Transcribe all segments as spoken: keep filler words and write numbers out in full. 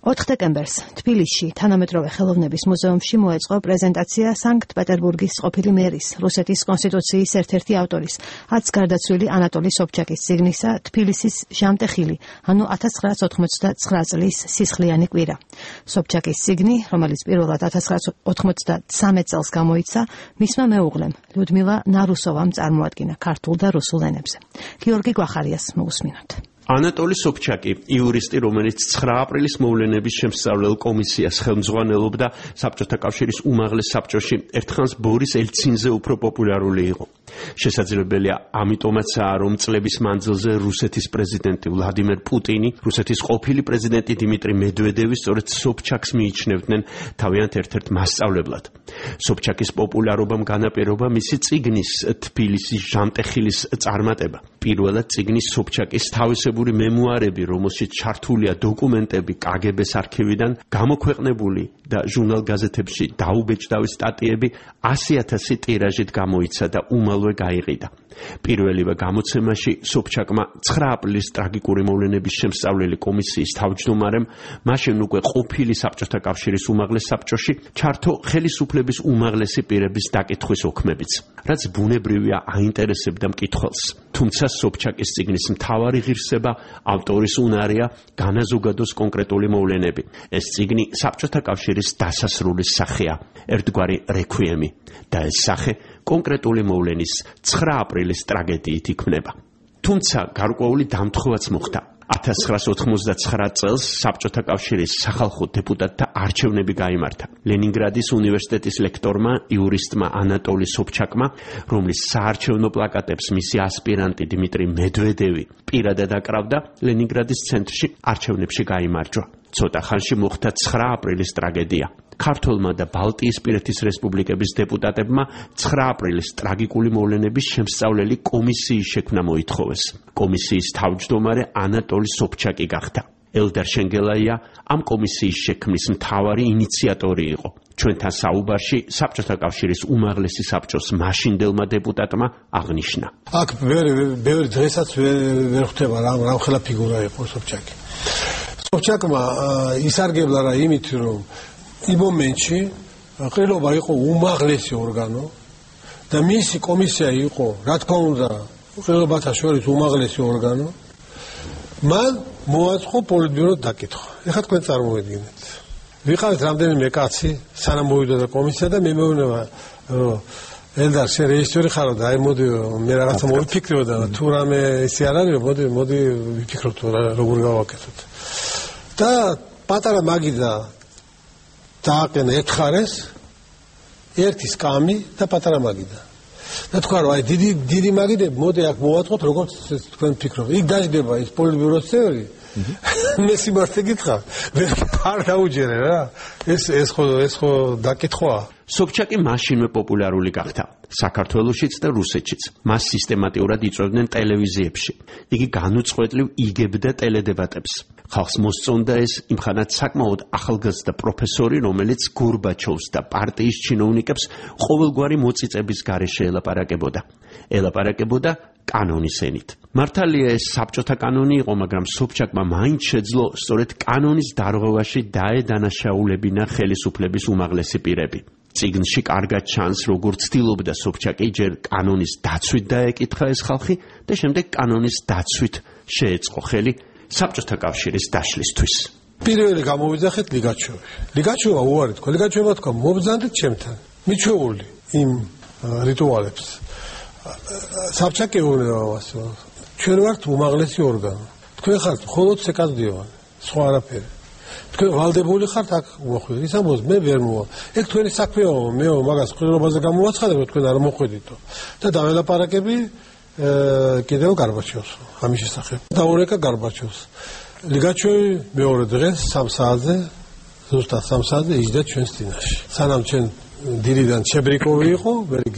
ოთხ დეკემბერს თბილისში თანამედროვე ხელოვნების მუზეუმში მოეწყო პრეზენტაცია სანქტ-პეტერბურგის ყოფილი მერის, რუსეთის კონსტიტუციის ერთ-ერთი ავტორის, ათს გარდაცვლილი ანატოლი სობჩაკის წიგნისა თბილისის ჟამტეხილი, ანუ ათას ცხრაას ოთხმოცდათცხრა წლის სისხლიანი კვირა. სობჩაკის წიგნი, რომელიც პირველად ათას ცხრაას ოთხმოცდათსამეტ წელს გამოიცა, მისმა მეუღლემ, ლიუდმილა ნარუსოვამ წარმოადგინა ქართულ და რუსულ ენებზე. გიორგი გვახარიას მოусმინოთ. ანატოლი სობჩაკი, იურისტი, რომელიც ცხრა აპრილის მოვლენების შემსწავლელ კომისიას ხელმძღვანელობდა საბჭოთა კავშირის უმაღლეს საბჭოში, ერთხანს ბორის ელცინზე უფრო პოპულარული იყო. შესაძლებელია ამიტომაცაა, რომ წლების მანძილზე რუსეთის პრეზიდენტი ვლადიმერ პუტინი, რუსეთის ყოფილი პრეზიდენტი დიმიტრი მედვედევი სწორედ სობჩაკს მიიჩნევდნენ თავიანთ ერთ-ერთ მასწავლებლად. სობჩაკის პოპულარობამ განაპირობა მისი წიგნის თბილისის ჟამტეხილის წარმატება. პირველად წიგნის სობჩაკის თავისებური მემუარები, რომელშიც ჩართულია დოკუმენტები კაგებეს არქივიდან, გამოქვეყნებული და ჟურნალ-გაზეთებში დაუბეჭდავი სტატიები ასი ათასი ტირაჟით გამოიცა და უმალვე გაიყიდა. პირველივე გამოცემაში სობჩაკმა ცხრა აპრილის ტრაგიკური მოვლენების შემსწავლელი კომისიის თავმჯდომარემ, მაშინ უკვე ყოფილი საბჭოთა კავშირის უმაღლეს საბჭოში, ჩართო ხელისუფლების უმაღლესი პირების დაკითხვის ოქმებიც, რაც ბუნებრივია აინტერესებდა მკითხველს. თუმცა სობჩაკის წიგნის მთავარი ღირსება ავტორის უნარია განაზოგადოს კონკრეტული მოვლენები. ეს წიგნი საბჭოთა კავშირის დასასრულის სახეა, ერთგვარი რექვიემი და ეს სახე კონკრეტული მოვლენის ცხრა აპრილის ტრაგედიით იქმნება. თუმცა გარკვეული დამთხოვაც მოხდა. ათას ცხრაას ოთხმოცდათცხრა წელს საბჭოთა კავშირის სახალხო დეპუტატთა არჩევნები გაიმართა. ლენინგრადის უნივერსიტეტის ლექტორმა, იურისტმა ანატოლი სობჩაკმა, რომლის საარჩევნო პლაკატებს მისი ასპირანტი დიმიტრი მედვედევი პირადად აკრავდა, ლენინგრადის ცენტრში არჩევნებში გაიმარჯვა. ცოტა ხანში მოხდა ცხრა აპრილის ტრაგედია. ქართველმა და ბალტიისპირეთის რესპუბლიკების დეპუტატებმა ცხრა აპრილის ტრაგიკული მოვლენების შემსწავლელი კომისიის შექმნა მოითხოვეს. კომისიის თავმჯდომარე ანატოლი სობჩაკი გახდა. ელდარ შენგელაია ამ კომისიის შექმნის მთავარი ინიციატორი იყო. ჩვენთან საუბარში საბჭოთა კავშირის უმაღლესი საბჭოს მაშინდელმა დეპუტატმა აღნიშნა. აქ ბევრი დღესაც ვერ ხვდება რა ხელა ფიგურა იყო სობჩაკი. სობჩაკმა ისარგებლა რა იმით, რომ იმ მომენტში ყრილობა იყო უმაღლესი ორგანო და მისი კომისია იყო, რა თქმა უნდა, ყრილობათა შორის უმაღლესი ორგანო. მან მოაწყო პოლიტბიუროს დაკითხვა. ეხლა თქვენ წარმოედგინეთ. ვიყავით რამდენიმე კაცი, სანამ მოვიდოდა კომისია და მე მეუბნება, რომ ელდარ, შენ რეჟისორი ხარო და აი მოდი მე რაღაცა მოვიფიქრიო და თუ რამე ისე არ არის, მოდი მოდი ვიფიქროთ როგორ გავაკეთოთ. და პატარა მაგიდა დააყენა ერთხარეს ერთი სკამი და პატარა მაგიდა. და თქვა რომ აი დიდი დიდი მაგიდები მოდი აქ მოვაწყოთ როგორც თქვენ ფიქრობთ. იქ დაждდება ის პოლიტბიუროს წევრი. მე სიმართლე გითხრა, არ დაუჯერე რა. ეს ეს ხო ეს ხო დაკითხვაა. სობჩაკი მაშინვე პოპულარული გახდა. საქართველოშიც და რუსეთშიც. მას სისტემატიურად იწვევდნენ ტელევიზიებში. იგი განუწყვეტლივ იგებდა ტელედებატებს. ხალხს მოსწონდა ეს იმხანად საკმაოდ ახალგაზრდა პროფესორი, რომელიც გორბაჩოვს და პარტიის ჩინოვნიკებს ყოველგვარი მოწიწების გარეშე ელაპარაკებოდა. ელაპარაკებოდა კანონის ენით. მართალია ეს საბჭოთა კანონი იყო, მაგრამ სობჩაკმა მაინც შეძლო სწორედ კანონის დარღვევაში დაედანაშაულებინა ხელისუფლების უმაღლესი პირები. წიგნში კარგად ჩანს, როგორ ცდილობდა სობჩაკი ჯერ კანონის დაცვით დაეკითხა ეს ხალხი და შემდეგ კანონის დაცვით შეეწყო ხელი საბჭოთა კავშირის დაშლისთვის. პირველი გამოვიძახეთ ლიგაჩოვი. ლიგაჩოვა უარი თქვა, ლიგაჩოვა თქვა, მობრძანდეთ ჩემთან. მიჩვეული იმ რიტუალებს. საბჭაკი ეუბნება, ჩვენ ვართ უმაღლესი ორგანო. თქვენ ხართ მხოლოდ სეკადდიოვანი, სხვა არაფერი. თქვენ ვალდებული ხართ აქ მოხვიდეთ. ის ამბობს, მე ვერ მოვა. ეგ თქვენი საქმეა, მეო მაგას ყრილობაზე გამოვაცხადებო, თქვენ არ მოხვედითო. და დაველაპარაკები კიდევ გარბაჩოვს ამის შესახებ. დაურეკა გარბაჩოვს. ლიგაჩოვი მეორე დღეს სამ საათზე, ზუსტად სამ საათზე იჯდა ჩვენს წინაშე. სანამ ჩვენ დილიდან ჩებრიკოვი იყო,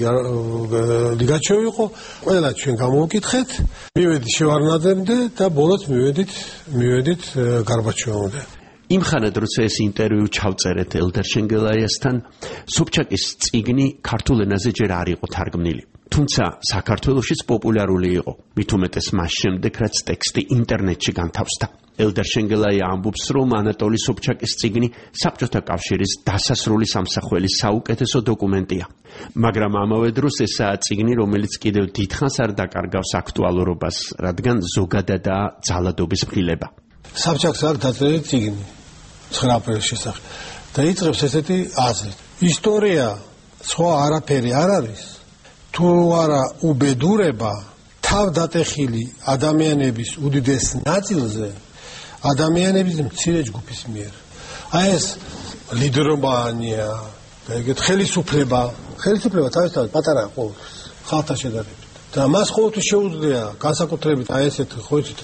ლიგაჩოვი იყო, ყველა ჩვენ გამოვკითხეთ, მივედი შევარნაძემდე და ბოლოს მივედით, მივედით გარბაჩოვამდე. იმხანად როცა ეს ინტერვიუ ჩავწერეთ ელდარ შენგელაიასთან, სობჩაკის წიგნი ქართულ ენაზე ჯერ არ იყო თარგმნილი. თუმცა საქართველოშიც პოპულარული იყო, მით უმეტეს მას შემდეგ, რაც ტექსტი ინტერნეტში განთავსდა. ელდარ შენგელაია ამბობს, რომ ანატოლი სობჩაკის წიგნი საბჭოთა კავშირის დასასრული სამსახველის საუკეთესო დოკუმენტია. მაგრამ ამავე დროს ესაა წიგნი, რომელიც კიდევ დიდხანს არ დაკარგავს აქტუალურობას, რადგან ზოგადადაა ძალადობის ღილება. საბჭაკს აქვს დაწერილი წიგნი ცხრა აპრილის შესახებ და იწყებს ესეთი აზრით. ისტორია სხვა არაფერი არ არის, თუ არა უბედურება თავდატეხილი ადამიანების უდიდეს ნაწილზე ადამიანების მცირე ჯგუფის მიერ. აი ეს ლიდერობანია და ეგეთ ხელისუფლება, ხელისუფლება თავისთავად პატარა ყოველთვის ხალხთან შედარებით. და მას ყოველთვის შეუძლია განსაკუთრებით აი ესეთ ხო იცით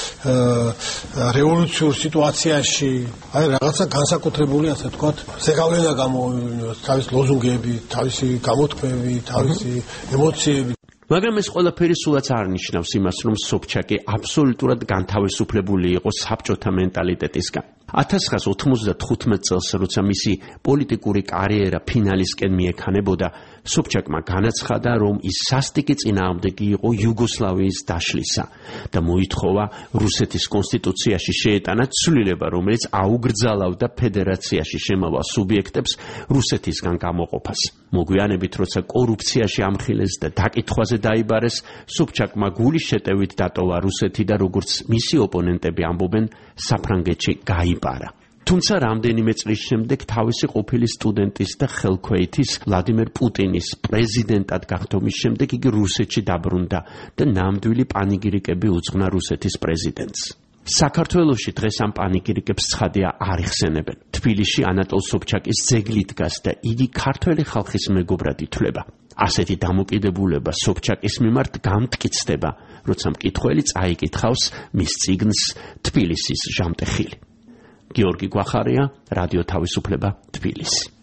რევოლუციურ სიტუაციაში აი რაღაცა განსაკუთრებული ასე ვთქვათ ზეგავლენა გამოივლინოს თავის ლოზუნგები, თავისი გამოთქმები, თავისი ემოციები. მაგრამ ეს ყველაფერი სულაც არ ნიშნავს იმას, რომ სობჩაკი აბსოლუტურად განთავისუფლებული იყო საბჭოთა მენტალიტეტისგან. ათას ცხრაას ოთხმოცდათხუთმეტ წელს, როცა მისი პოლიტიკური კარიერა ფინალისკენ მიექანებოდა, სობჩაკმა განაცხადა, რომ ის სასტიკი წინააღმდეგი იყო იუგოსლავიის დაშლისა და მოითხოვა რუსეთის კონსტიტუციაში შეეტანა ცვლილება, რომელიც აუგრძალავდა ფედერაციაში შემავალ სუბიექტებს რუსეთისგან გამოყოფას. მოგვიანებით, როცა კორუფციაში ამხილეს და დაკითხვაზე დაიბარეს, სობჩაკმა გულის შეტევით დატოვა რუსეთი და როგორც მისი ოპონენტები ამბობენ, საფრანგეთში გაიპარა. თუმცა რამდენიმე წლის შემდეგ თავისი ყოფილი სტუდენტის და ხელქვეითის ვლადიმერ პუტინის პრეზიდენტად გახდომის შემდეგ იგი რუსეთში დაბრუნდა და ნამდვილი პანიგირიკები უძღვნა რუსეთის პრეზიდენტს. საქართველოში დღეს ამ პანიგირიკებს ცხადია არ იხსენებენ. თბილისში ანატოლ სობჩაკის ძეგლი დგას და იგი ქართველი ხალხის მეგობრად ითვლება. ასეთი დამოკიდებულება სობჩაკის მიმართ გამტკიცდება, როცა მკითხველი წაიკითხავს მის წიგნს თბილისის ჟამტეხილი. გიორგი გვახარია, რადიო თავისუფლება, თბილისი.